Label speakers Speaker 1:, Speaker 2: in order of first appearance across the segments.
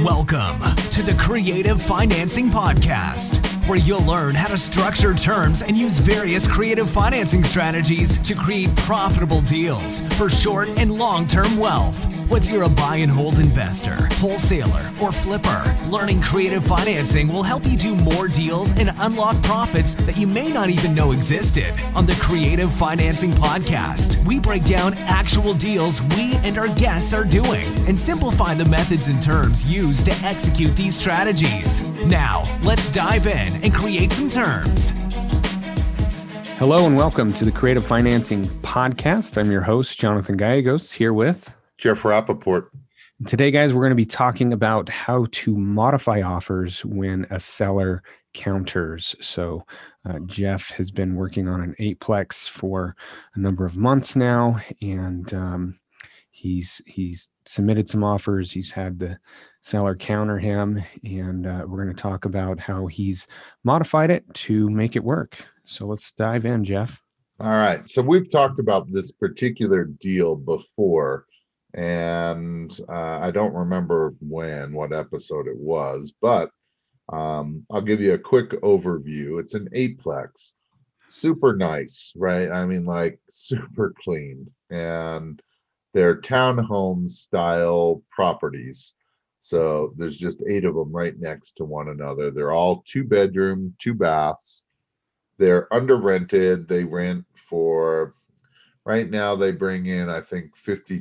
Speaker 1: Welcome to the Creative Financing Podcast, where you'll learn how to structure terms and use various creative financing strategies to create profitable deals for short and long-term wealth. Whether you're a buy and hold investor, wholesaler, or flipper, learning creative financing will help you do more deals and unlock profits that you may not even know existed. On the Creative Financing Podcast, we break down actual deals we and our guests are doing and simplify the methods and terms used to execute these strategies. Now, let's dive in and create some terms.
Speaker 2: Hello and welcome to the Creative Financing Podcast. I'm your host, Jonathan Gallegos, here with
Speaker 3: Jeff Rappaport.
Speaker 2: Today, guys, we're going to be talking about how to modify offers when a seller counters. So Jeff has been working on an 8-plex for a number of months now, and he's submitted some offers. He's had the seller counter him, and we're going to talk about how he's modified it to make it work. So let's dive in, Jeff.
Speaker 3: All right. So we've talked about this particular deal before, and I don't remember what episode it was, but I'll give you a quick overview. It's an 8-plex, super nice, right? I mean, like super clean, and they're townhome style properties. So there's just 8 of them right next to one another. They're all 2-bedroom, 2 baths. They're under rented. They rent for, right now they bring in, I think,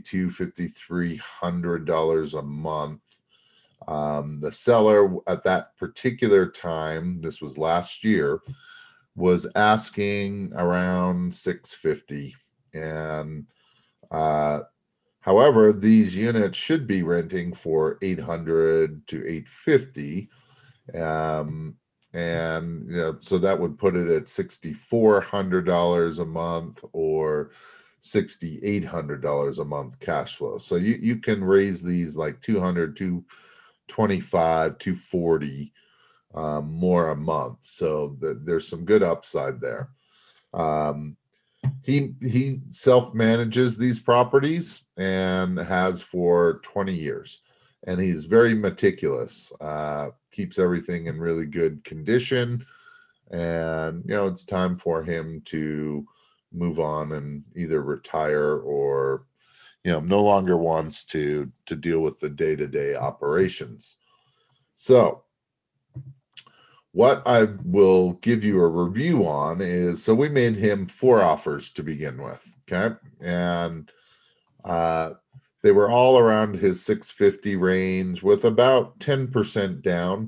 Speaker 3: $5,300 a month. The seller at that particular time, this was last year, was asking around $650. And however, these units should be renting for $800 to $850. And so that would put it at $6,400 a month or $6,800 a month cash flow. So you can raise these like $200, $225, $240 more a month. So there's some good upside there. He self-manages these properties and has for 20 years. And he's very meticulous, keeps everything in really good condition. And, it's time for him to move on and either retire or, no longer wants to deal with the day-to-day operations. So what I will give you a review on is, so we made him 4 offers to begin with, okay? And they were all around his $650 range with about 10% down.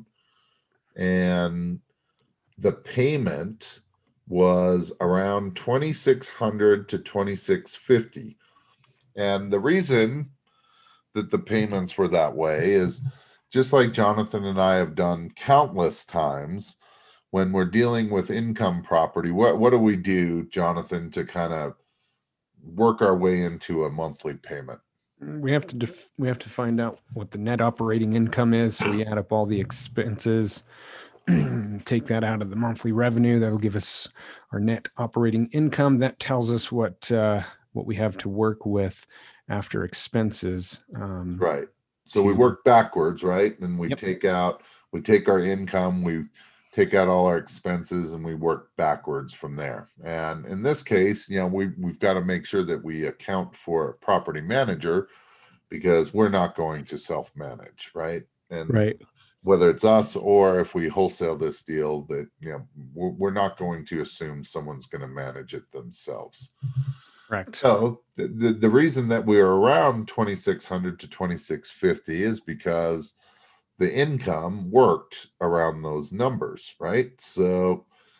Speaker 3: And the payment was around $2,600 to $2,650. And the reason that the payments were that way is just like Jonathan and I have done countless times when we're dealing with income property. What do we do, Jonathan, to kind of work our way into a monthly payment?
Speaker 2: We have to find out what the net operating income is. So we add up all the expenses, take that out of the monthly revenue. That'll give us our net operating income. That tells us what we have to work with after expenses.
Speaker 3: Right. So we work backwards, right? And we take our income, we take out all our expenses, and we work backwards from there. And in this case, we've got to make sure that we account for a property manager, because we're not going to self-manage, right? And
Speaker 2: right.
Speaker 3: Whether it's us or if we wholesale this deal, that we're not going to assume someone's going to manage it themselves.
Speaker 2: Correct.
Speaker 3: So the reason that we are around $2,600 to $2,650 is because the income worked around those numbers, right? So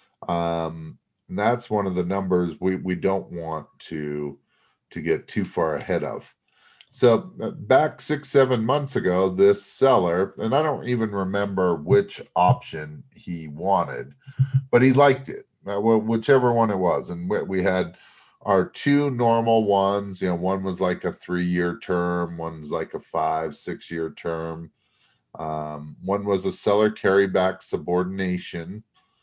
Speaker 3: that's one of the numbers we don't want to get too far ahead of. So back 6-7 months ago, this seller, and I don't even remember which option he wanted, but he liked it, whichever one it was. And we had our 2 normal ones. One was like a 3-year term, one's like a 5-6 year term. One was a seller carryback subordination,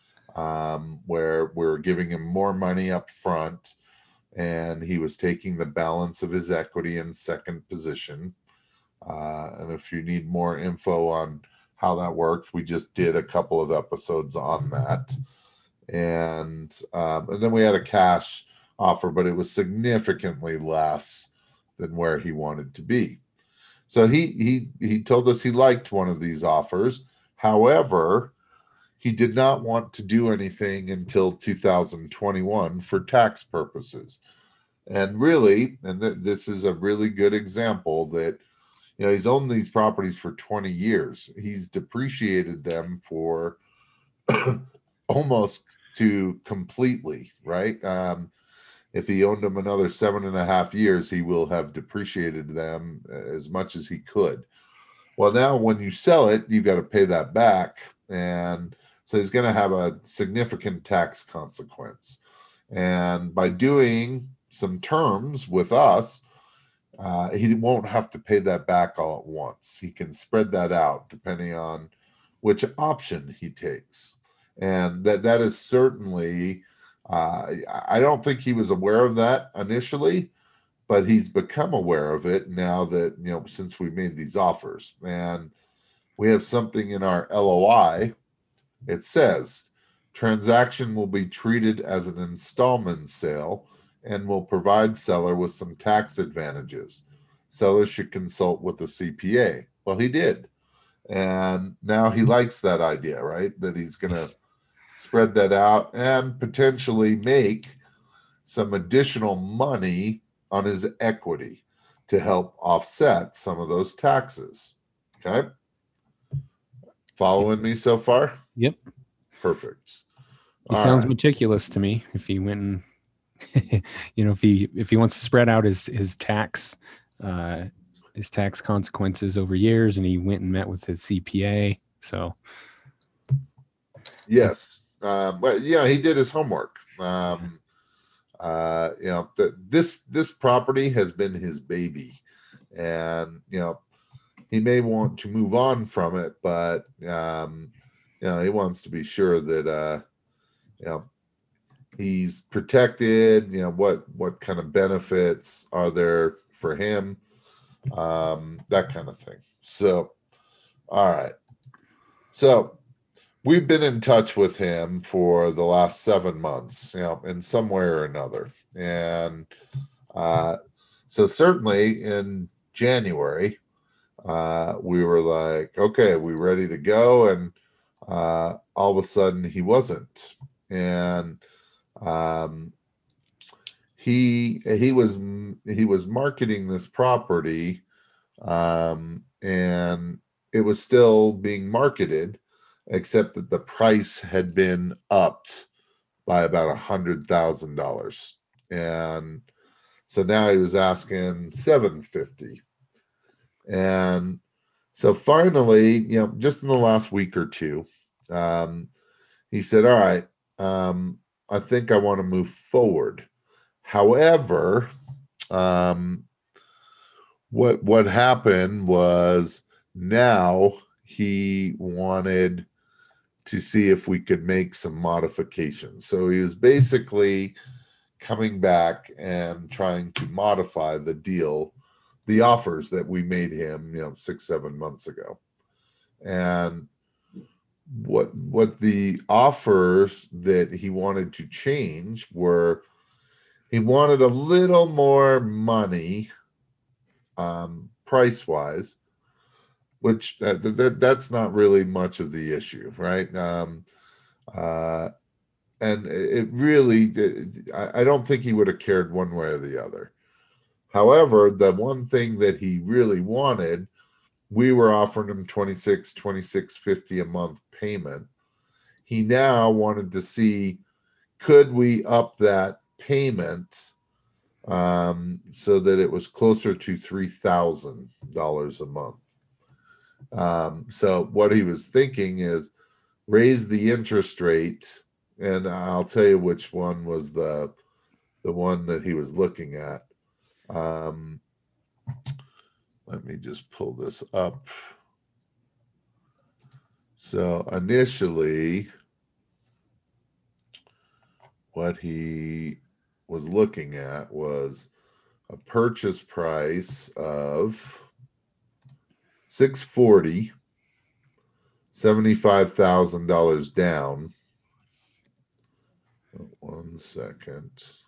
Speaker 3: where we're giving him more money up front, and he was taking the balance of his equity in second position. And if you need more info on how that works, we just did a couple of episodes on that. And then we had a cash offer, but it was significantly less than where he wanted to be. So he told us he liked one of these offers. However, he did not want to do anything until 2021 for tax purposes. And really, this is a really good example that, he's owned these properties for 20 years. He's depreciated them for almost to completely, right? If he owned them another 7.5 years, he will have depreciated them as much as he could. Well, now when you sell it, you got to pay that back. And so he's going to have a significant tax consequence. And by doing some terms with us, he won't have to pay that back all at once. He can spread that out depending on which option he takes. And that is certainly, I don't think he was aware of that initially, but he's become aware of it now that, since we made these offers. And we have something in our LOI. It says, transaction will be treated as an installment sale and will provide seller with some tax advantages. Seller should consult with the CPA. Well, he did. And now he likes that idea, right? That he's going to spread that out and potentially make some additional money on his equity to help offset some of those taxes. Okay. Following me so far?
Speaker 2: Yep.
Speaker 3: Perfect.
Speaker 2: He sounds meticulous to me. If he went and, if he wants to spread out his tax consequences over years, and he went and met with his CPA. So.
Speaker 3: Yes. But yeah, he did his homework. This property has been his baby, and he may want to move on from it, but he wants to be sure that he's protected. What kind of benefits are there for him, that kind of thing. So, all right. So we've been in touch with him for the last 7 months, in some way or another. And so certainly in January, we were like, okay, we ready to go? And all of a sudden he wasn't. And he was marketing this property, and it was still being marketed, except that the price had been upped by about $100,000. And so now he was asking $750,000. And so finally, just in the last week or two, he said, all right, I think I want to move forward. However, what happened was now he wanted to see if we could make some modifications. So he was basically coming back and trying to modify the deal, the offers that we made him, 6-7 months ago. And what the offers that he wanted to change were, he wanted a little more money, price-wise, which that's not really much of the issue, right? And it really, I don't think he would have cared one way or the other. However, the one thing that he really wanted, we were offering him $2650 a month payment. He now wanted to see, could we up that payment so that it was closer to $3,000 a month. So what he was thinking is raise the interest rate, and I'll tell you which one was the one that he was looking at. Let me just pull this up. So initially, what he was looking at was a purchase price of 640, $75,000 down. 1 second.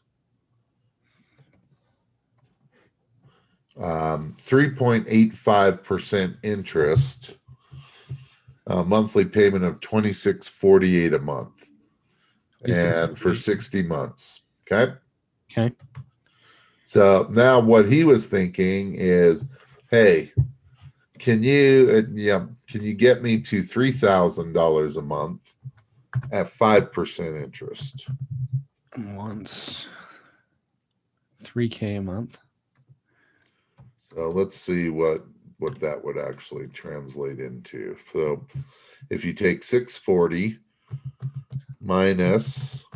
Speaker 3: 3.85% interest, a monthly payment of $26.48 a month, and for 60 months. Okay.
Speaker 2: Okay.
Speaker 3: So now what he was thinking is, hey, can you get me to $3,000 a month at 5% interest?
Speaker 2: Once $3K a month.
Speaker 3: So let's see what that would actually translate into. So if you take 640 minus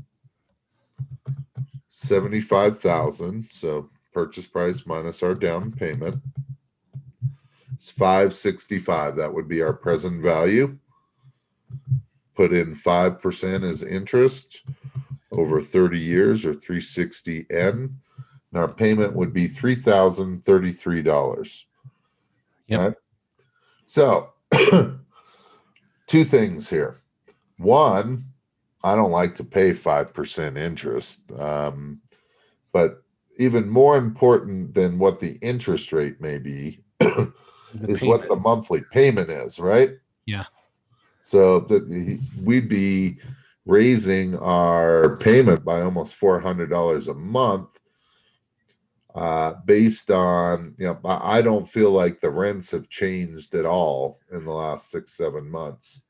Speaker 3: 75,000, so purchase price minus our down payment, it's 565. That would be our present value. Put in 5% as interest over 30 years, or 360N. And our payment would be $3,033.
Speaker 2: Yep.
Speaker 3: Right? So two things here. One, I don't like to pay 5% interest. But even more important than what the interest rate may be is what the monthly payment is, right?
Speaker 2: Yeah.
Speaker 3: So that we'd be raising our payment by almost $400 a month, based on, I don't feel like the rents have changed at all in the last 6-7 months.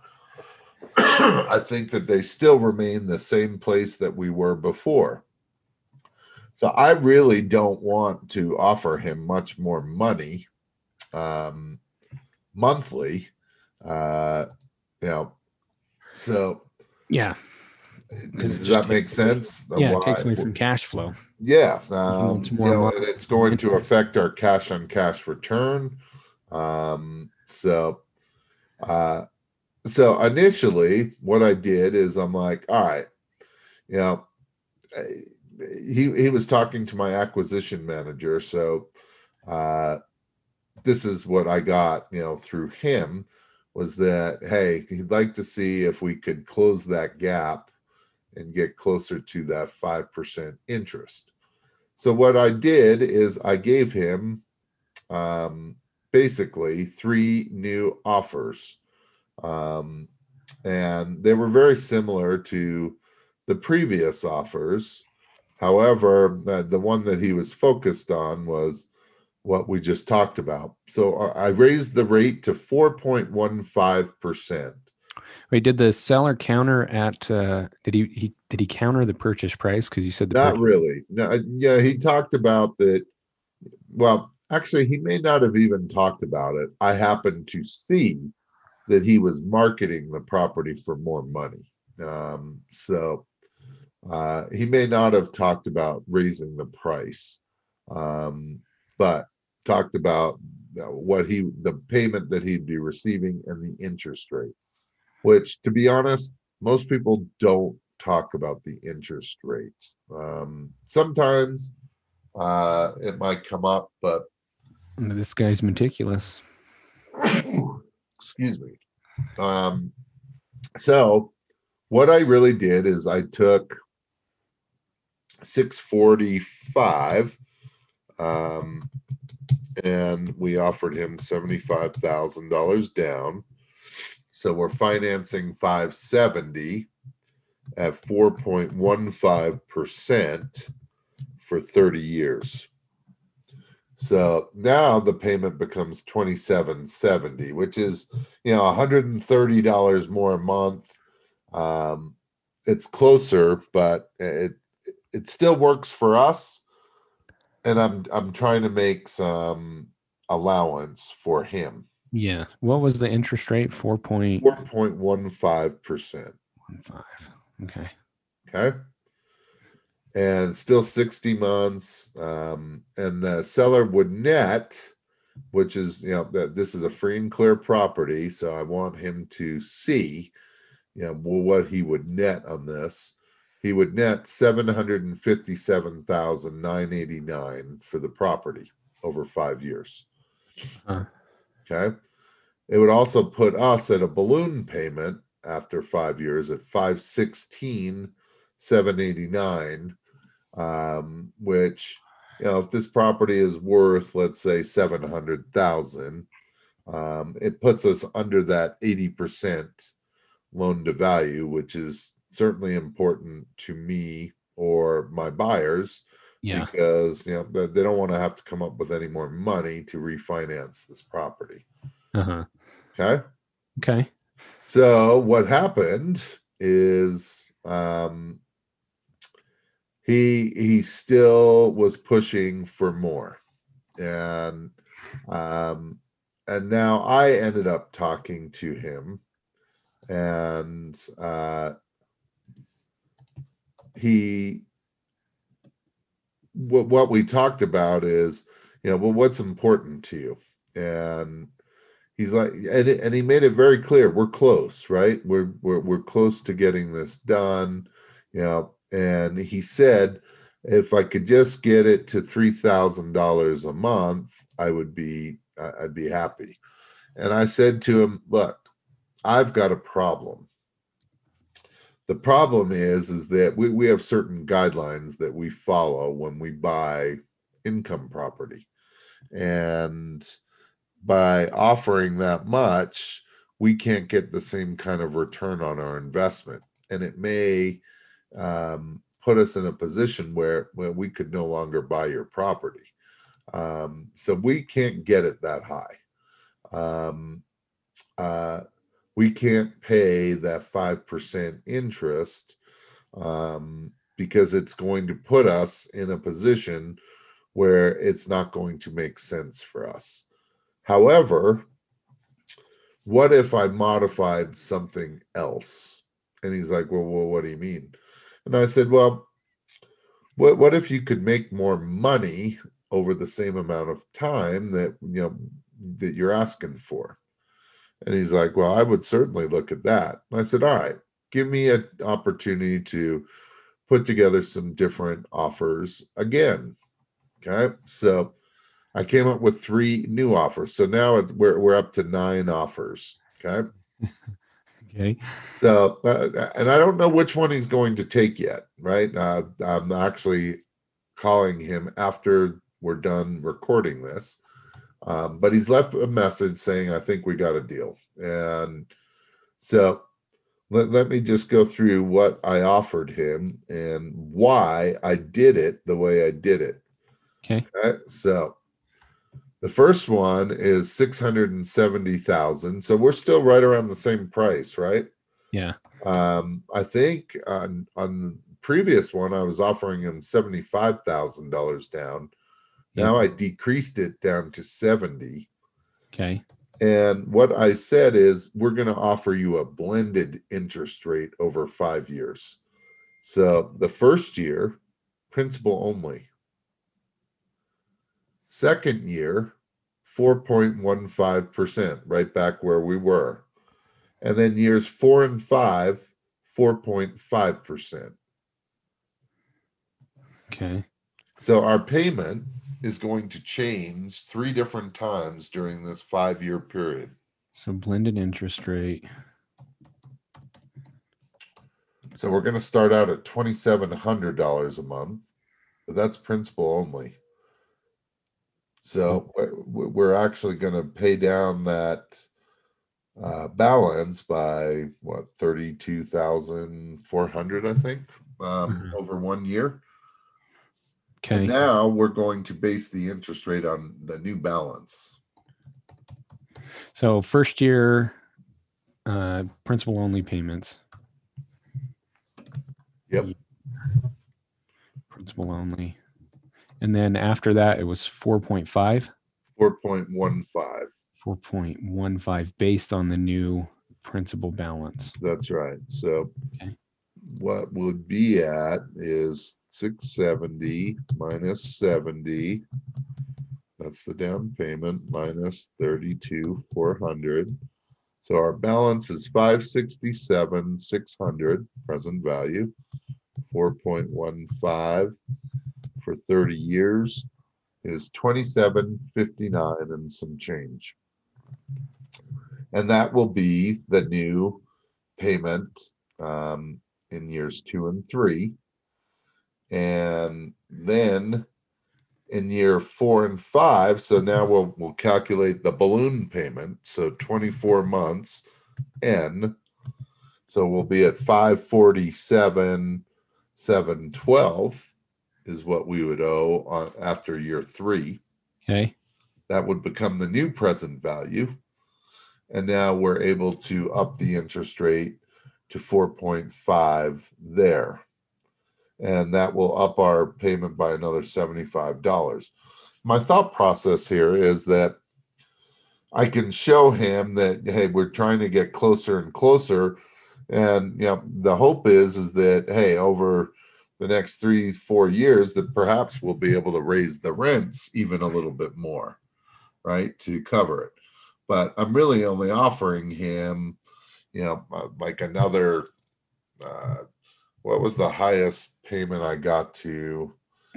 Speaker 3: I think that they still remain the same place that we were before. So I really don't want to offer him much more money monthly. So
Speaker 2: yeah.
Speaker 3: Does that make sense?
Speaker 2: Yeah, it takes away from cash flow.
Speaker 3: Yeah.
Speaker 2: And
Speaker 3: it's going to affect our cash on cash return. So initially what I did is I'm like, all right, he was talking to my acquisition manager. So this is what I got, through him, was that, hey, he'd like to see if we could close that gap and get closer to that 5% interest. So what I did is I gave him basically 3 new offers. And they were very similar to the previous offers. However, the one that he was focused on was what we just talked about. So I raised the rate to 4.15%.
Speaker 2: Wait, did the seller counter at? Did he counter the purchase price? Because you said
Speaker 3: not really. No, yeah, he talked about that. Well, actually, he may not have even talked about it. I happened to see that he was marketing the property for more money. So he may not have talked about raising the price, but talked about the payment that he'd be receiving and the interest rate, which, to be honest, most people don't talk about the interest rate. Sometimes it might come up, but
Speaker 2: this guy's meticulous.
Speaker 3: Excuse me. So what I really did is I took 645, and we offered him $75,000 down. So we're financing 570 at 4.15% for 30 years. So now the payment becomes $27.70, which is, $130 more a month. It's closer, but it still works for us. And I'm trying to make some allowance for him.
Speaker 2: Yeah. What was the interest rate?
Speaker 3: 4.15%.
Speaker 2: Okay.
Speaker 3: Okay. And still 60 months. And the seller would net, which is, that this is a free and clear property. So I want him to see, what he would net on this. He would net $757,989 for the property over 5 years. Okay. It would also put us at a balloon payment after 5 years at 516,789, which, if this property is worth, let's say, 700,000, it puts us under that 80% loan to value, which is certainly important to me or my buyers,
Speaker 2: Yeah.
Speaker 3: because they don't want to have to come up with any more money to refinance this property.
Speaker 2: Uh-huh.
Speaker 3: Okay.
Speaker 2: Okay.
Speaker 3: So what happened is he still was pushing for more, and now I ended up talking to him, and what we talked about is, well, what's important to you? And he's like, and he made it very clear, we're close, right? We're close to getting this done, and he said, if I could just get it to $3,000 a month, I'd be happy. And I said to him, look, I've got a problem. The problem is that we have certain guidelines that we follow when we buy income property. And by offering that much, we can't get the same kind of return on our investment. And it may put us in a position where we could no longer buy your property. So we can't get it that high. We can't pay that 5% interest because it's going to put us in a position where it's not going to make sense for us. However, what if I modified something else? And he's like, well, what do you mean? And I said, well, what if you could make more money over the same amount of time that that you're asking for? And he's like, well, I would certainly look at that. And I said, all right, give me an opportunity to put together some different offers again. Okay. So I came up with 3 new offers. So now we're up to 9 offers. Okay.
Speaker 2: Okay.
Speaker 3: So, and I don't know which one he's going to take yet, right? I'm actually calling him after we're done recording this. But he's left a message saying, I think we got a deal. And so let me just go through what I offered him and why I did it the way I did it.
Speaker 2: Okay.
Speaker 3: So the first one is 670,000. So we're still right around the same price, right?
Speaker 2: Yeah.
Speaker 3: I think on the previous one, I was offering him $75,000 down. Now I decreased it down to 70.
Speaker 2: Okay.
Speaker 3: And what I said is, we're going to offer you a blended interest rate over 5 years. So the first year, principal only. Second year, 4.15%, right back where we were. And then years 4 and 5, 4.5%.
Speaker 2: Okay.
Speaker 3: So our payment is going to change 3 different times during this 5-year period.
Speaker 2: So blended interest rate.
Speaker 3: So we're going to start out at $2,700 a month, but that's principal only. So we're actually going to pay down that balance by 32,400, I think, over 1 year.
Speaker 2: Okay.
Speaker 3: And now we're going to base the interest rate on the new balance.
Speaker 2: So first year, principal only payments.
Speaker 3: Yep.
Speaker 2: Principal only. And then after that, it was 4.5.
Speaker 3: 4.15.
Speaker 2: 4.15 based on the new principal balance.
Speaker 3: That's right. So
Speaker 2: okay.
Speaker 3: What would be at is 670 minus 70. That's the down payment minus 32,400. So our balance is 567,600 present value. 4.15 for 30 years is 27.59 and some change. And that will be the new payment in years 2 and 3. And then in year 4 and 5, so now we'll calculate the balloon payment. So 24 months N. So we'll be at 547,712 is what we would owe after year 3.
Speaker 2: Okay.
Speaker 3: That would become the new present value. And now we're able to up the interest rate to 4.5 there. And that will up our payment by another $75. My thought process here is that I can show him that, hey, we're trying to get closer and closer. And the hope is that, hey, over the next 3-4 years, that perhaps we'll be able to raise the rents even a little bit more, right, to cover it. But I'm really only offering him, like another, what was the highest payment I got to?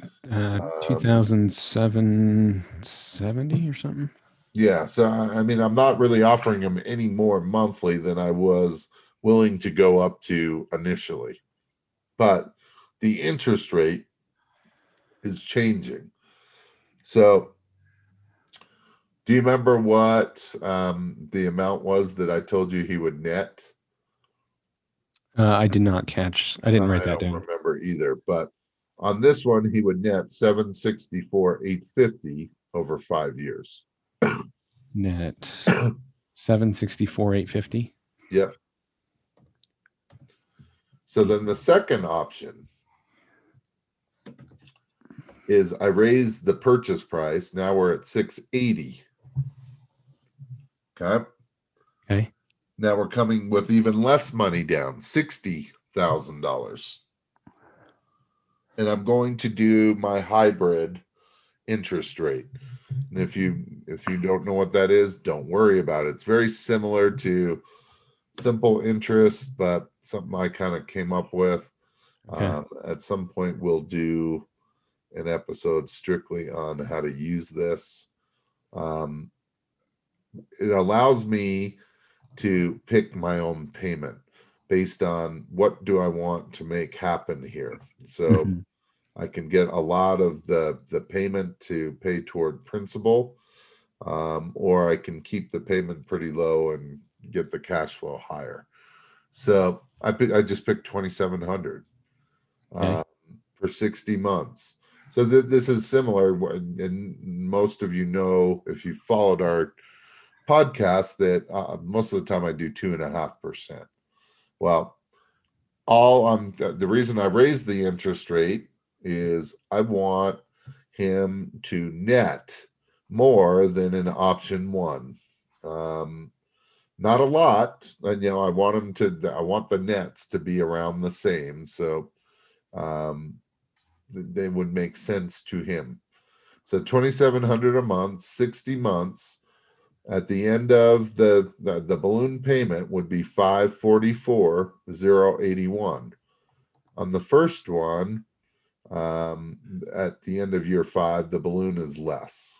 Speaker 2: 2,770 or something.
Speaker 3: Yeah. So, I mean, I'm not really offering him any more monthly than I was willing to go up to initially. But the interest rate is changing. So, do you remember what the amount was that I told you he would net?
Speaker 2: I did not catch. I didn't write that down.
Speaker 3: I don't remember either. But on this one, he would net 764,850 over 5 years.
Speaker 2: Net 764,850.
Speaker 3: Yep. So then the second option is I raised the purchase price. Now we're at 680. Okay. Now we're coming with even less money down, $60,000. And I'm going to do my hybrid interest rate. And if you don't know what that is, don't worry about it. It's very similar to simple interest, but something I kind of came up with. Okay. At some point, we'll do an episode strictly on how to use this. It allows me to pick my own payment based on what do I want to make happen here. So I can get a lot of the payment to pay toward principal, or I can keep the payment pretty low and get the cash flow higher. So I just picked 2,700 for 60 months. So this is similar, and most of you know, if you followed our podcast, that most of the time I do 2.5%. Well, the reason I raised the interest rate is I want him to net more than in option 1. Not a lot, and I want the nets to be around the same, so they would make sense to him. So 2,700 a month, 60 months. At the end of the balloon payment would be 544,081. On the first one, at the end of year 5, the balloon is less.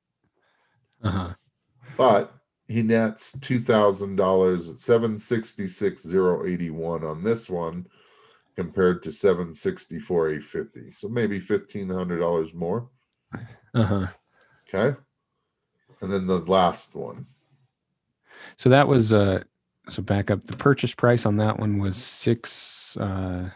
Speaker 3: But he nets $2,000 at 766,081 on this one, compared to 764,850. So maybe $1,500 more. Okay. And then the last one.
Speaker 2: So that was so back up. The purchase price on that one was 680.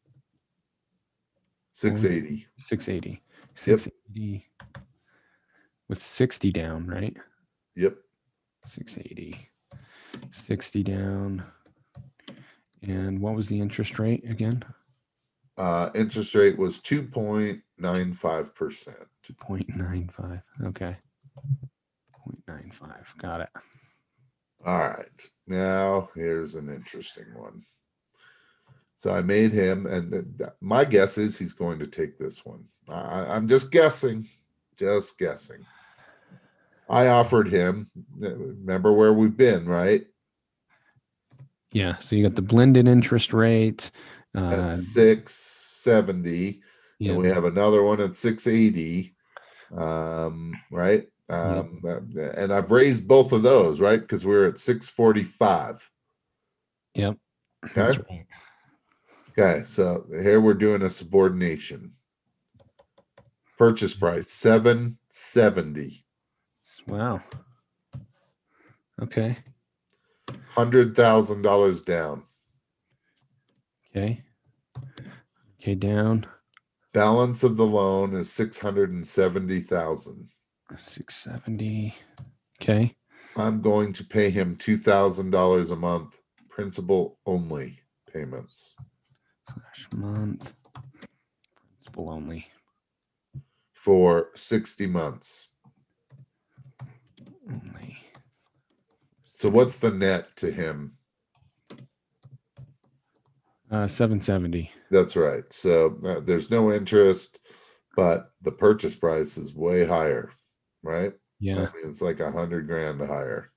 Speaker 2: 680. 680 with 60 down, right?
Speaker 3: Yep.
Speaker 2: 680. 60 down. And what was the interest rate again?
Speaker 3: Interest rate was 2.95%.
Speaker 2: 2.95. Okay. 0.95. Got it.
Speaker 3: All right. Now here's an interesting one. So I made him, and my guess is he's going to take this one. I'm just guessing. Just guessing. I offered him, remember where we've been, right?
Speaker 2: Yeah. So you got the blended interest rate.
Speaker 3: At 670. Yeah. And we have another one at 680. Right? And I've raised both of those, right? Because we're at 645.
Speaker 2: Yep.
Speaker 3: Okay.
Speaker 2: That's right.
Speaker 3: Okay. So here we're doing a subordination. Purchase price $770.
Speaker 2: Wow. Okay.
Speaker 3: $100,000 down.
Speaker 2: Okay. Okay, down.
Speaker 3: Balance of the loan is 670,000.
Speaker 2: 670. Okay.
Speaker 3: I'm going to pay him $2,000 a month, principal only payments
Speaker 2: /month. Principal only.
Speaker 3: for 60 months.
Speaker 2: Only.
Speaker 3: So what's the net to him?
Speaker 2: 770.
Speaker 3: That's right. So there's no interest, but the purchase price is way higher, right?
Speaker 2: Yeah.
Speaker 3: I mean, it's like $100,000 higher.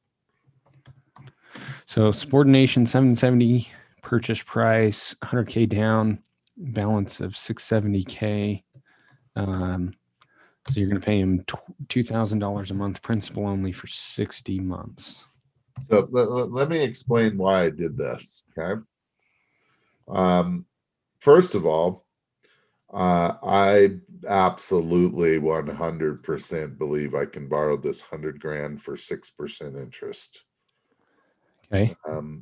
Speaker 2: So subordination 770, purchase price 100K down, balance of 670K. So you're going to pay him $2,000 a month, principal only for 60 months.
Speaker 3: So let me explain why I did this. Okay. First of all, I absolutely 100% believe I can borrow this $100,000 for 6% interest.
Speaker 2: Okay.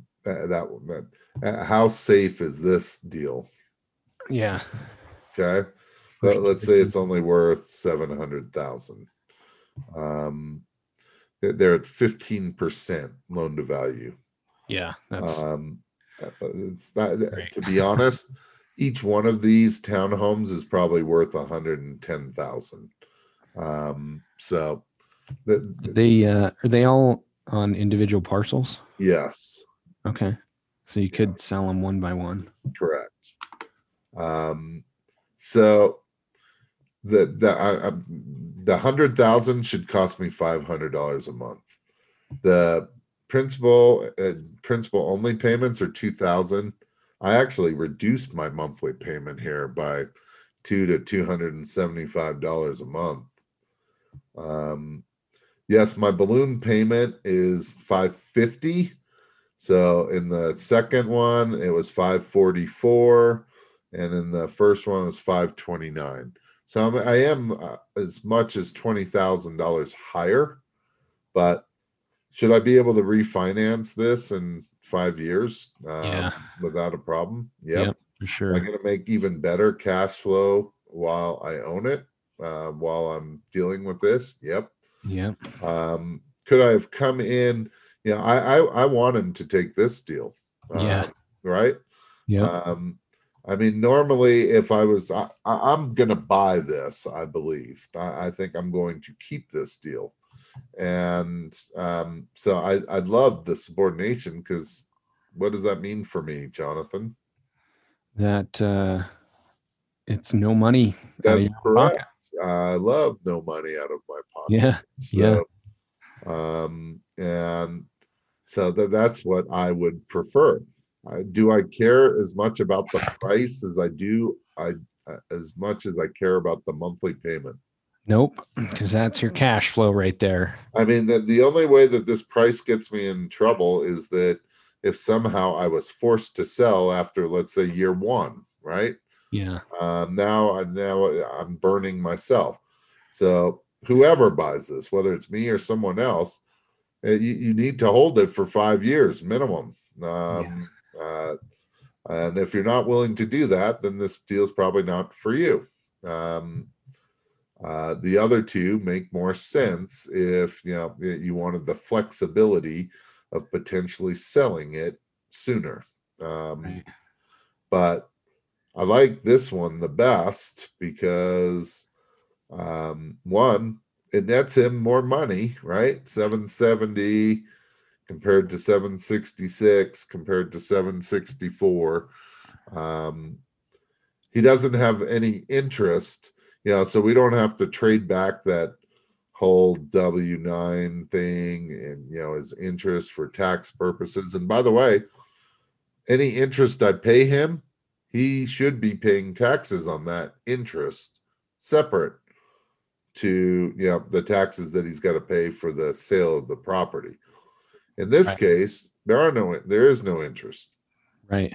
Speaker 3: How safe is this deal?
Speaker 2: Yeah.
Speaker 3: Okay. Let's say it's only worth 700,000. They're at 15% loan to value.
Speaker 2: Yeah, that's
Speaker 3: it's not,
Speaker 2: great.
Speaker 3: to be honest, each one of these townhomes is probably worth 110,000. So
Speaker 2: are they all on individual parcels?
Speaker 3: yes.
Speaker 2: Okay. So you could sell them one by one.
Speaker 3: Correct. So the 100,000 should cost me $500 a month. The principal only payments are 2,000. I actually reduced my monthly payment here by $200 to $275 a month. Yes, my balloon payment is $550. So in the second one, it was $544, and in the first one, it was $529. So I am as much as $20,000 higher, but should I be able to refinance this in 5 years without a problem?
Speaker 2: Yep, for sure.
Speaker 3: I'm going to make even better cash flow while I own it, while I'm dealing with this. Yep. Could I have come in? Yeah, I want him to take this deal. Right.
Speaker 2: Yeah.
Speaker 3: I mean, normally if I'm going to buy this, I believe. I think I'm going to keep this deal. And so I love the subordination, because what does that mean for me, Jonathan?
Speaker 2: That it's no money.
Speaker 3: That's correct. I love no money out of my pocket.
Speaker 2: Yeah.
Speaker 3: So, and so that's what I would prefer. Do I care as much about the price as I do as much as I care about the monthly payment?
Speaker 2: Nope, because that's your cash flow right there.
Speaker 3: I mean, the only way that this price gets me in trouble is that if somehow I was forced to sell after, let's say, year one, right?
Speaker 2: Yeah.
Speaker 3: Now I'm burning myself. So whoever buys this, whether it's me or someone else, you need to hold it for 5 years minimum. And if you're not willing to do that, then this deal is probably not for you. The other two make more sense if you wanted the flexibility of potentially selling it sooner.
Speaker 2: Right.
Speaker 3: But I like this one the best because one, it nets him more money, right? 770 compared to 766 compared to 764. He doesn't have any interest, so we don't have to trade back that whole W-9 thing and his interest for tax purposes. And by the way, any interest I pay him, he should be paying taxes on that interest separate to the taxes that he's got to pay for the sale of the property. In this
Speaker 2: Right.
Speaker 3: case, there is no interest.
Speaker 2: Right.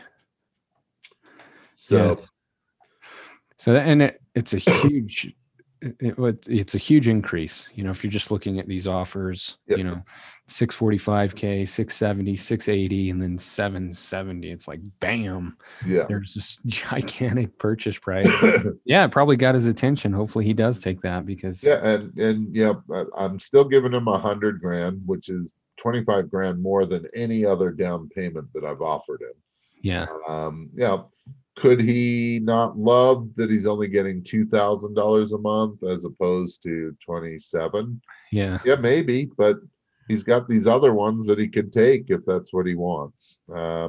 Speaker 3: So
Speaker 2: Yes. So it's a huge it's a huge increase. If you're just looking at these offers,
Speaker 3: Yep.
Speaker 2: 645K, 670, 680, and then 770, it's like bam.
Speaker 3: yeah.
Speaker 2: There's this gigantic purchase price. Yeah, it probably got his attention. Hopefully he does take that, because
Speaker 3: I'm still giving him $100,000, which is 25 grand more than any other down payment that I've offered him.
Speaker 2: yeah.
Speaker 3: Could he not love that he's only getting $2,000 a month as opposed to 27?
Speaker 2: Yeah.
Speaker 3: Yeah, maybe, but he's got these other ones that he could take if that's what he wants.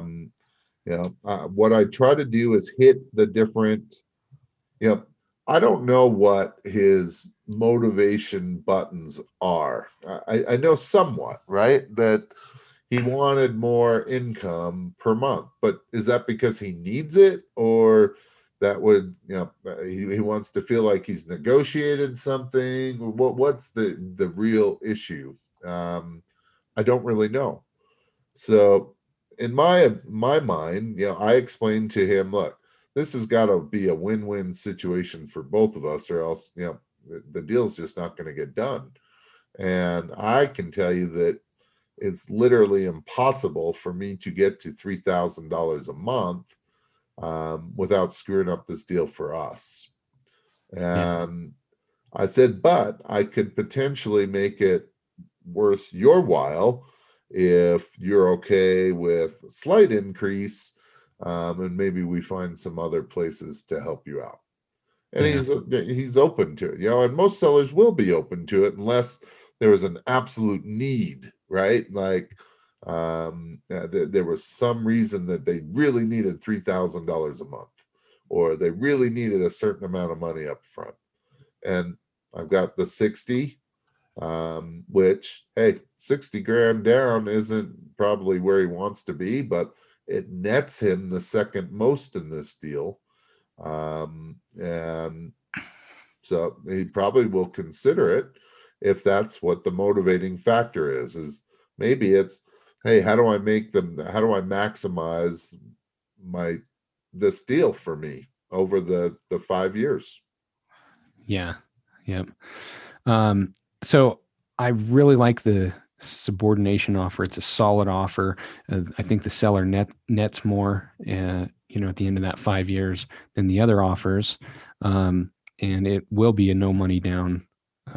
Speaker 3: What I try to do is hit the different, I don't know what his motivation buttons are. I know somewhat, right? That he wanted more income per month, but is that because he needs it, or that would, he wants to feel like he's negotiated something? What's the real issue? I don't really know. So in my mind, I explained to him, look, this has got to be a win-win situation for both of us, or else, the deal's just not going to get done. And I can tell you that it's literally impossible for me to get to $3,000 a month without screwing up this deal for us. And I said, but I could potentially make it worth your while if you're okay with a slight increase, and maybe we find some other places to help you out. And he's open to it, and most sellers will be open to it unless there was an absolute need, right? Like there was some reason that they really needed $3,000 a month, or they really needed a certain amount of money up front. And I've got the 60, which, hey, 60 grand down isn't probably where he wants to be, but it nets him the second most in this deal. And so he probably will consider it if that's what the motivating factor is maybe it's, hey, how do I maximize this deal for me over the 5 years?
Speaker 2: Yeah. Yep. So I really like the subordination offer. It's a solid offer. I think the seller nets more, at the end of that 5 years than the other offers. And it will be a no money down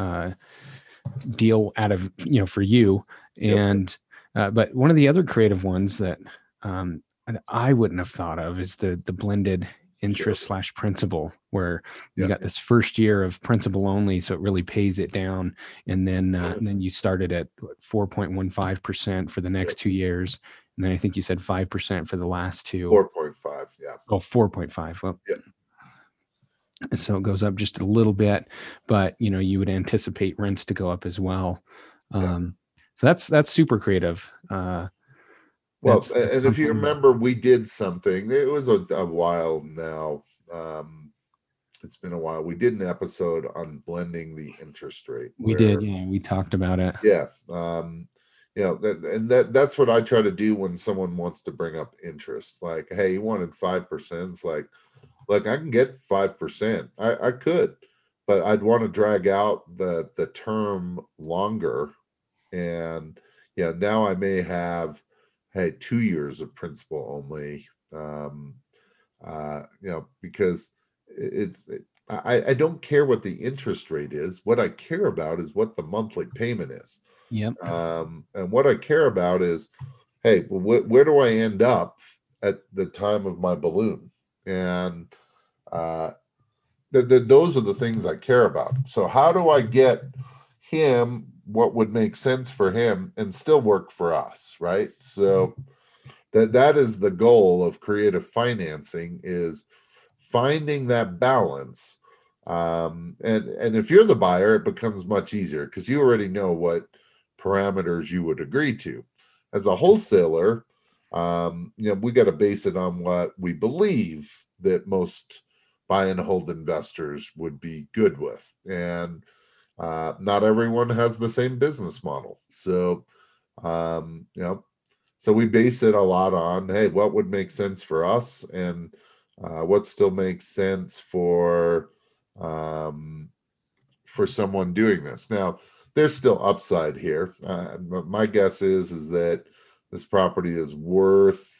Speaker 2: deal out of, for you. And, but one of the other creative ones that I wouldn't have thought of is the blended interest / principal, where you got this first year of principal only, so it really pays it down, and then you started at 4.15% for the next 2 years, and then I think you said 5% for the last two.
Speaker 3: 4.5, yeah.
Speaker 2: Oh, 4.5. Well, so it goes up just a little bit, but you would anticipate rents to go up as well. So that's super creative.
Speaker 3: Well, and if you remember, we did something. It was a while now. It's been a while. We did an episode on blending the interest rate.
Speaker 2: We did, yeah. We talked about it.
Speaker 3: Yeah. That's what I try to do when someone wants to bring up interest. Like, hey, you wanted 5%. It's like, look, I can get 5%. I could, but I'd want to drag out the term longer. And now I may have 2 years of principal only, because I don't care what the interest rate is. What I care about is what the monthly payment is.
Speaker 2: Yep.
Speaker 3: And what I care about is, hey, where do I end up at the time of my balloon? And those are the things I care about. So how do I get him what would make sense for him and still work for us, right? So that is the goal of creative financing, is finding that balance. And if you're the buyer, it becomes much easier because you already know what parameters you would agree to. As a wholesaler, we got to base it on what we believe that most buy and hold investors would be good with. And Not everyone has the same business model. So, so we base it a lot on, hey, what would make sense for us, and what still makes sense for someone doing this. Now, there's still upside here. My guess is that this property is worth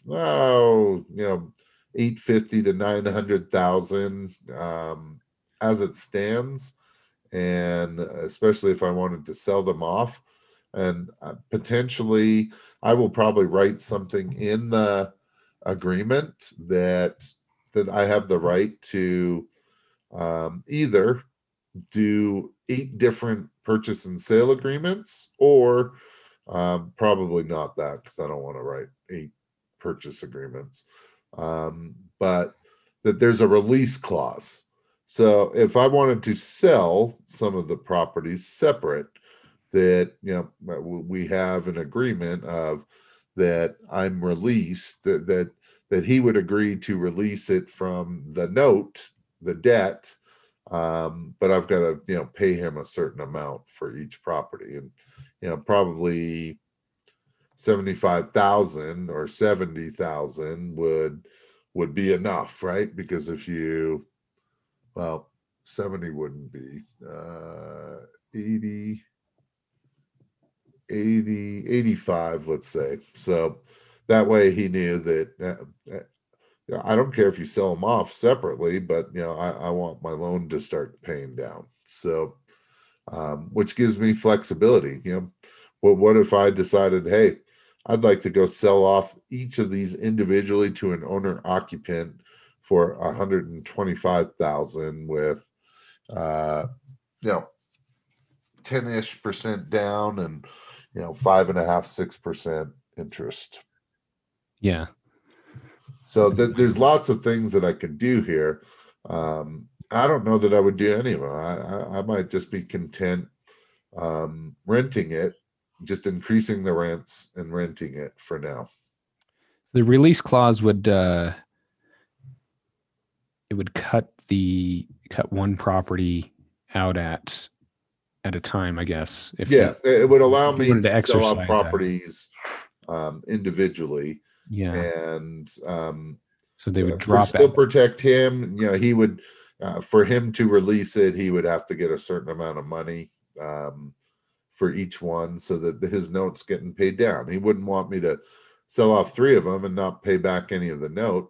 Speaker 3: 850 to 900,000 as it stands, and especially if I wanted to sell them off, and potentially I will probably write something in the agreement that I have the right to either do 8 different purchase and sale agreements, or probably not that, because I don't want to write 8 purchase agreements, but that there's a release clause. So if I wanted to sell some of the properties separate, that we have an agreement of that I'm released, that he would agree to release it from the note, the debt, but I've got to pay him a certain amount for each property, and probably 75,000 or 70,000 would be enough, right? Because if you, well, 70 wouldn't be 80, 85, let's say. So that way he knew that I don't care if you sell them off separately, but I want my loan to start paying down. So, which gives me flexibility. Well, what if I decided, hey, I'd like to go sell off each of these individually to an owner occupant for 125,000 with 10-ish% down and 5.5-6% interest.
Speaker 2: Yeah.
Speaker 3: So there's lots of things that I could do here. I don't know that I would do any of them. I might just be content renting it, just increasing the rents and renting it for now.
Speaker 2: The release clause would it would cut one property out at a time, I guess.
Speaker 3: It would allow me
Speaker 2: to
Speaker 3: sell off properties individually.
Speaker 2: Yeah.
Speaker 3: And
Speaker 2: so they would drop
Speaker 3: still protect him. He would, for him to release it, he would have to get a certain amount of money for each one, so that his note's getting paid down. He wouldn't want me to sell off 3 of them and not pay back any of the note.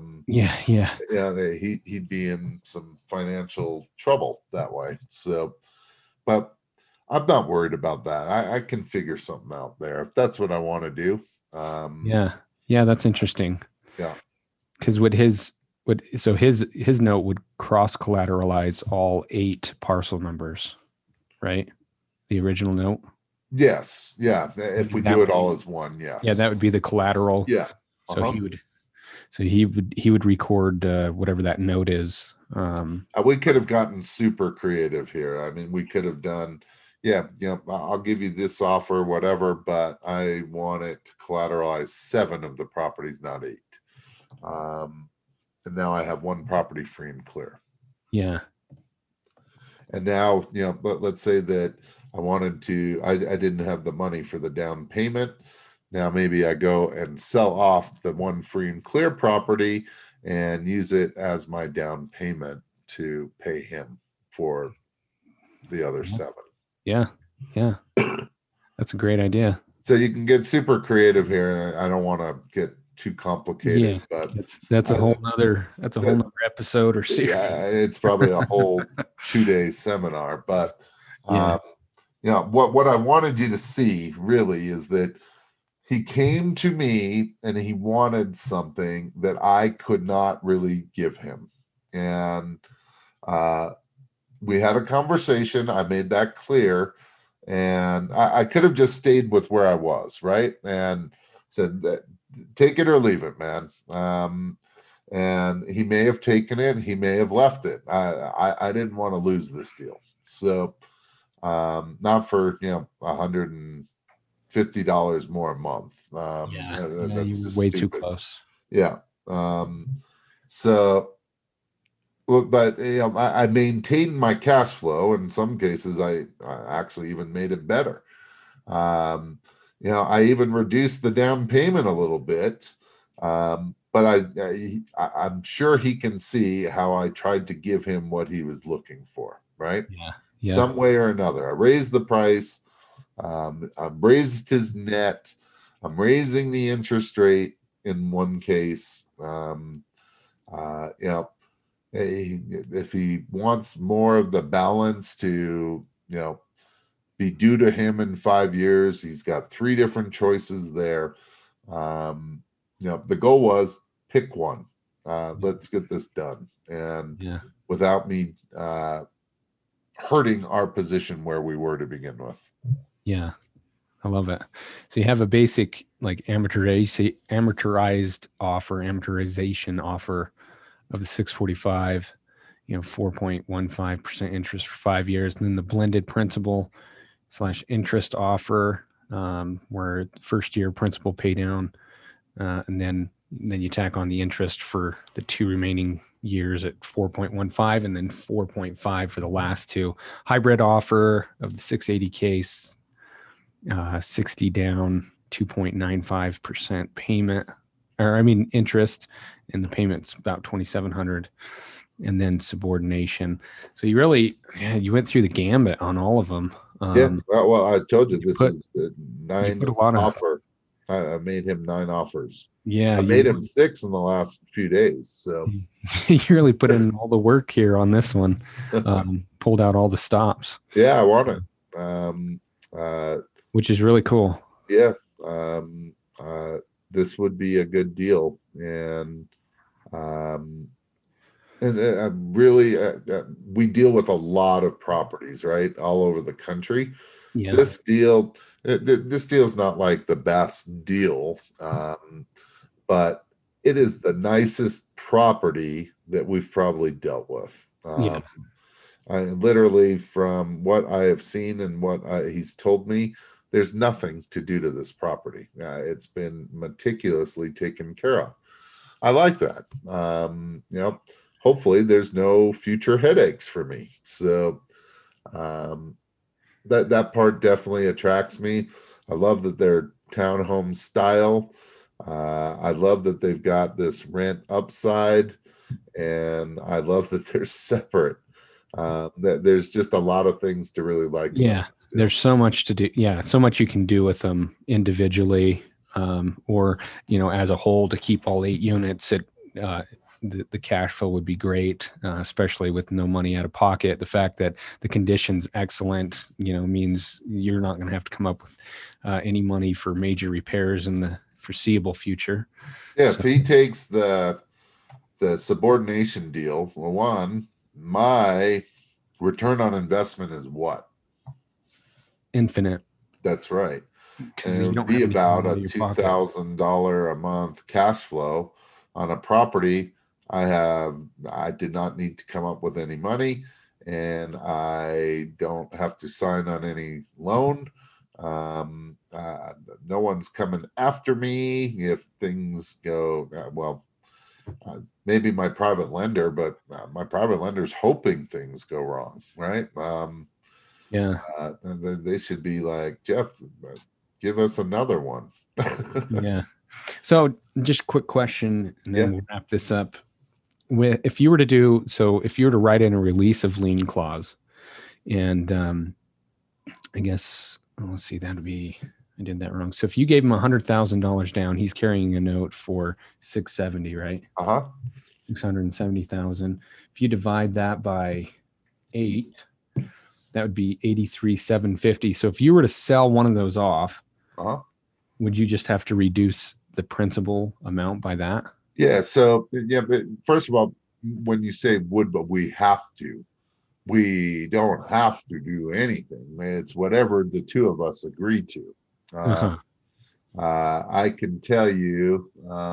Speaker 3: He'd be in some financial trouble that way. So, but I'm not worried about that. I can figure something out there if that's what I want to do.
Speaker 2: Yeah, that's interesting.
Speaker 3: Yeah,
Speaker 2: because his note would cross collateralize all 8 parcel numbers, right? The original note.
Speaker 3: Yes. Yeah. If we do it all as one, yes.
Speaker 2: Yeah, that would be the collateral.
Speaker 3: Yeah.
Speaker 2: So he would record whatever that note is.
Speaker 3: We could have gotten super creative here. I mean, we could have done, I'll give you this offer, whatever, but I want it to collateralize 7 of the properties, not 8. And now I have 1 property free and clear.
Speaker 2: Yeah.
Speaker 3: And now, let's say that I wanted to, I didn't have the money for the down payment. Now maybe I go and sell off the 1 free and clear property and use it as my down payment to pay him for the other 7.
Speaker 2: Yeah. That's a great idea.
Speaker 3: So you can get super creative here. I don't want to get too complicated, but
Speaker 2: that's a whole nother episode or series.
Speaker 3: Yeah, it's probably a whole 2-day seminar. But what I wanted you to see really is that he came to me and he wanted something that I could not really give him. And we had a conversation. I made that clear. And I could have just stayed with where I was, right? And said that, take it or leave it, man. And he may have taken it. He may have left it. I didn't want to lose this deal. So not for, $150 more a month.
Speaker 2: That's just way stupid. Too close.
Speaker 3: Yeah. So Well, but I maintained my cash flow. In some cases, I actually even made it better. Um, I even reduced the down payment a little bit. But I'm sure he can see how I tried to give him what he was looking for, right?
Speaker 2: Yeah. Yeah.
Speaker 3: Some way or another. I raised the price. I've raised his net. I'm raising the interest rate in one case. If he wants more of the balance to, be due to him in 5 years, he's got three different choices there. The goal was pick one. Let's get this done. And
Speaker 2: Yeah.
Speaker 3: without me hurting our position where we were to begin with.
Speaker 2: Yeah. I love it. So you have a basic like amortization offer of the 645, 4.15% interest for 5 years. And then the blended principal / interest offer, where first year principal pay down, and then you tack on the interest for the two remaining years at 4.15 and then 4.5 for the last two. Hybrid offer of the 680 case, 60 down, 2.95% payment, interest, and the payment's about 2,700, and then subordination. So you went through the gambit on all of them.
Speaker 3: Well, I told you this is the
Speaker 2: You
Speaker 3: 9 offer. I made him 9 offers.
Speaker 2: Yeah,
Speaker 3: I made him 6 in the last few days. So
Speaker 2: you really put in all the work here on this one. Pulled out all the stops.
Speaker 3: Yeah, I want it.
Speaker 2: Which is really cool.
Speaker 3: Yeah. This would be a good deal. And really, we deal with a lot of properties, right, all over the country.
Speaker 2: Yeah.
Speaker 3: This deal is not like the best deal, but it is the nicest property that we've probably dealt with. I literally, from what I have seen and what he's told me, there's nothing to do to this property. It's been meticulously taken care of. I like that. Hopefully there's no future headaches for me. So that part definitely attracts me. I love that they're townhome style. I love that they've got this rent upside, and I love that they're separate. That there's just a lot of things to really like.
Speaker 2: Yeah, there's so much to do. Yeah, so much you can do with them individually, or as a whole, to keep all 8 units at the cash flow would be great, especially with no money out of pocket. The fact that the condition's excellent, means you're not going to have to come up with any money for major repairs in the foreseeable future.
Speaker 3: Yeah, so if he takes the subordination deal, well, one, my return on investment is what?
Speaker 2: Infinite.
Speaker 3: That's right. And it would be about a $2,000 a month cash flow on a property. I did not need to come up with any money, and I don't have to sign on any loan. No one's coming after me if things go well. Maybe my private lender, but my private lender's hoping things go wrong, right? They should be like, Jeff, give us another one.
Speaker 2: Yeah. So just a quick question, and then we'll wrap this up. If you were to write in a release of lien clause, and I guess, let's see, that would be, I did that wrong. So if you gave him $100,000 down, he's carrying a note for 670, right? 670,000. If you divide that by 8, that would be 83,750. So if you were to sell one of those off, would you just have to reduce the principal amount by that?
Speaker 3: Yeah. So but first of all, when you say would, but we have to, we don't have to do anything. It's whatever the two of us agree to. I can tell you,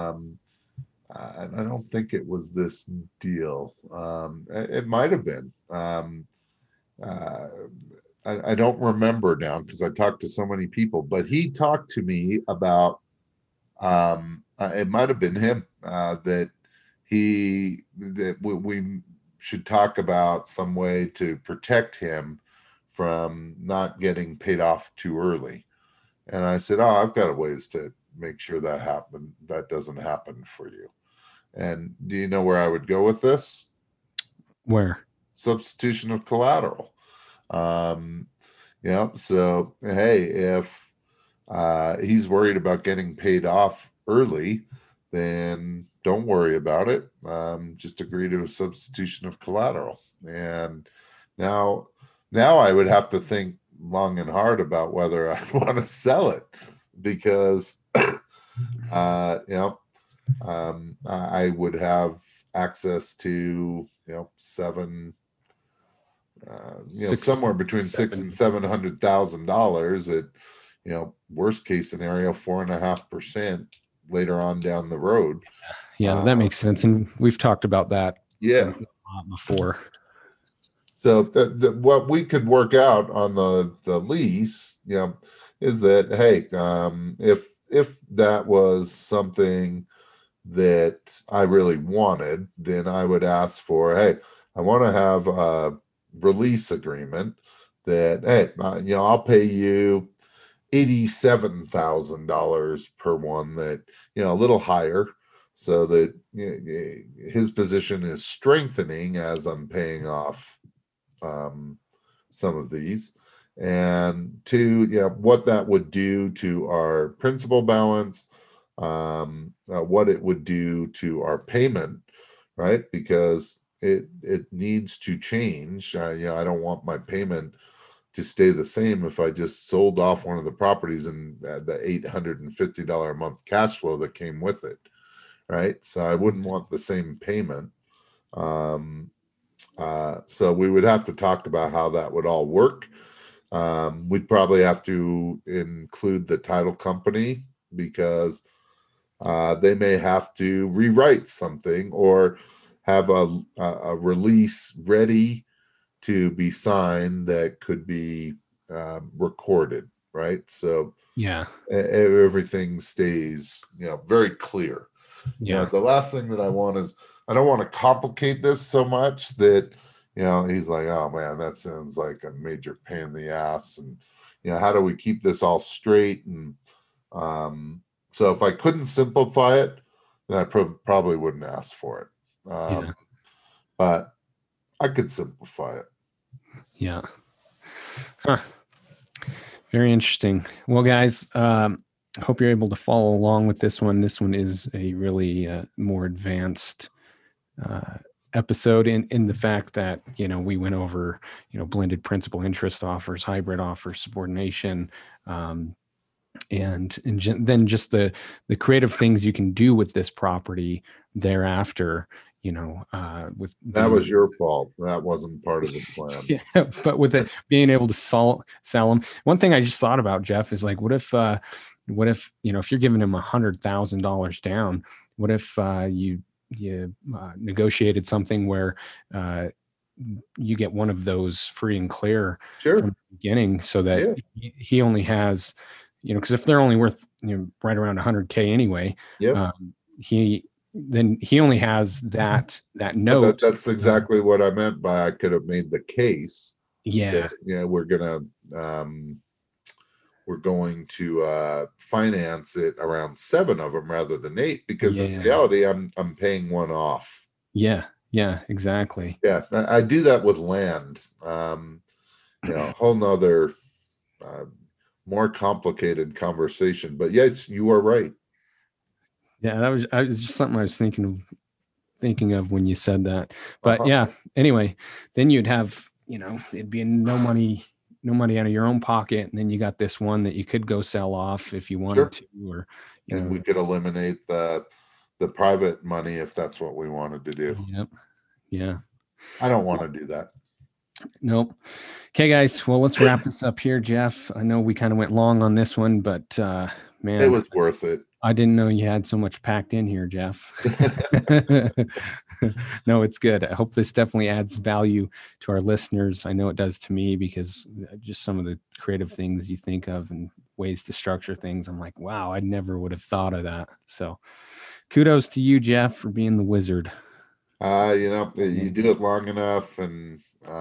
Speaker 3: I don't think it was this deal. It might have been. I don't remember now because I talked to so many people, but he talked to me about, it might have been him, that we should talk about some way to protect him from not getting paid off too early. And I said, oh, I've got ways to make sure that doesn't happen for you. And do you know where I would go with this?
Speaker 2: Where?
Speaker 3: Substitution of collateral. So hey, if he's worried about getting paid off early, then don't worry about it. Just agree to a substitution of collateral. And now I would have to think long and hard about whether I want to sell it, because I would have access to somewhere between $600,000 and $700,000 at worst case scenario 4.5% later on down the road.
Speaker 2: Yeah, that makes sense, and we've talked about that.
Speaker 3: Yeah,
Speaker 2: before.
Speaker 3: So what we could work out on the lease, is that, hey, if that was something that I really wanted, then I would ask for, hey, I want to have a release agreement that, hey, I'll pay you $87,000 per one, that, a little higher, so that his position is strengthening as I'm paying off some of these, and to what that would do to our principal balance, what it would do to our payment, right? Because it needs to change. I don't want my payment to stay the same if I just sold off one of the properties and the $850 a month cash flow that came with it, right? So I wouldn't want the same payment. So we would have to talk about how that would all work. We'd probably have to include the title company, because they may have to rewrite something or have a release ready to be signed that could be recorded, right? So
Speaker 2: yeah,
Speaker 3: everything stays very clear.
Speaker 2: Yeah.
Speaker 3: The last thing that I want is, I don't want to complicate this so much that he's like, oh man, that sounds like a major pain in the ass, and how do we keep this all straight? And so if I couldn't simplify it, then I probably wouldn't ask for it. But I could simplify it.
Speaker 2: Yeah. Huh. Very interesting. Well, guys, I hope you're able to follow along with this one. This one is a really more advanced episode in the fact that, we went over, blended principal interest offers, hybrid offers, subordination, and then just the creative things you can do with this property thereafter. With
Speaker 3: that was your fault. That wasn't part of the plan.
Speaker 2: Yeah, but with it being able to sell them. One thing I just thought about, Jeff, is like, what if if you're giving him $100,000 down, what if you negotiated something where you get one of those free and clear from the beginning, so that he only has, because if they're only worth right around 100K anyway, he only has that note.
Speaker 3: That's exactly what I meant by I could have made the case.
Speaker 2: Yeah.
Speaker 3: That, we're going to finance it around 7 of them rather than 8, because in reality, I'm paying one off.
Speaker 2: Yeah. Yeah, exactly.
Speaker 3: Yeah. I do that with land. A whole nother more complicated conversation, but yes, you are right.
Speaker 2: Yeah, that was just something I was thinking of when you said that. But yeah, anyway, then you'd have, it'd be no money out of your own pocket, and then you got this one that you could go sell off if you wanted to, or
Speaker 3: we could eliminate the private money if that's what we wanted to do.
Speaker 2: Yep. Yeah.
Speaker 3: I don't want to do that.
Speaker 2: Nope. Okay, guys. Well, let's wrap this up here, Jeff. I know we kind of went long on this one, but man,
Speaker 3: it was worth it.
Speaker 2: I didn't know you had so much packed in here, Jeff. No, it's good. I hope this definitely adds value to our listeners. I know it does to me, because just some of the creative things you think of and ways to structure things, I'm like, wow, I never would have thought of that. So kudos to you, Jeff, for being the wizard.
Speaker 3: You do it long enough and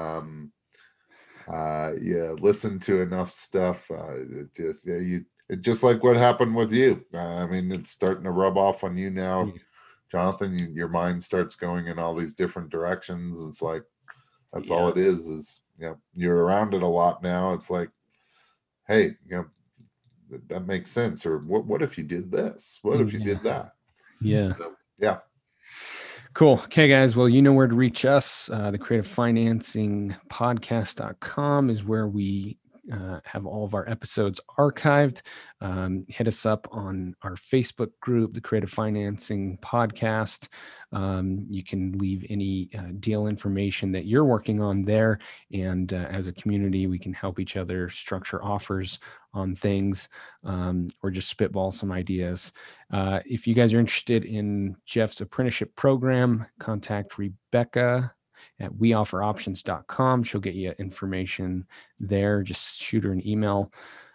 Speaker 3: listen to enough stuff. It's just like what happened with you. I mean, it's starting to rub off on you now, Jonathan. Your mind starts going in all these different directions. It's like that's all it is you're around it a lot now. It's like, hey, that makes sense. Or what if you did this? What if you did that?
Speaker 2: Yeah.
Speaker 3: So, yeah.
Speaker 2: Cool. Okay, guys. Well, you know where to reach us. The Creative Financing Podcast.com is where we have all of our episodes archived. Hit us up on our Facebook group, the Creative Financing Podcast. You can leave any deal information that you're working on there. And as a community, we can help each other structure offers on things or just spitball some ideas. If you guys are interested in Jeff's apprenticeship program, contact Rebecca at weofferoptions.com. She'll get you information there. Just shoot her an email.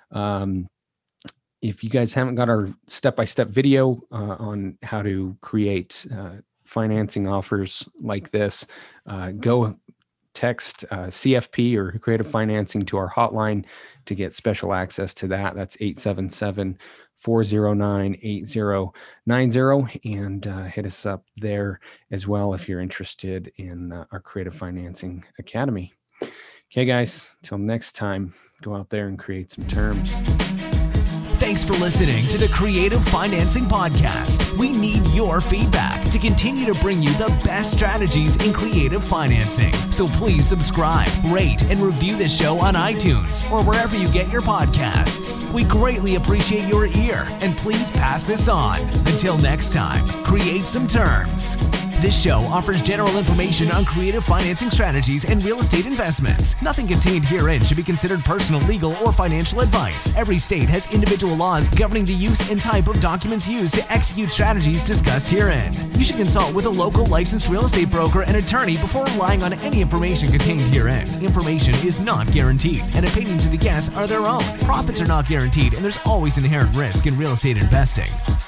Speaker 2: If you guys haven't got our step-by-step video on how to create financing offers like this, go text CFP or Creative Financing to our hotline to get special access to that. That's 877-409-8090, and hit us up there as well if you're interested in our Creative Financing Academy. Okay, guys, till next time, go out there and create some terms.
Speaker 1: Thanks for listening to the Creative Financing Podcast. We need your feedback to continue to bring you the best strategies in creative financing. So please subscribe, rate, and review this show on iTunes or wherever you get your podcasts. We greatly appreciate your ear, and please pass this on. Until next time, create some terms. This show offers general information on creative financing strategies and real estate investments. Nothing contained herein should be considered personal, legal, or financial advice. Every state has individual laws governing the use and type of documents used to execute strategies discussed herein. You should consult with a local licensed real estate broker and attorney before relying on any information contained herein. Information is not guaranteed, and opinions of the guests are their own. Profits are not guaranteed, and there's always inherent risk in real estate investing.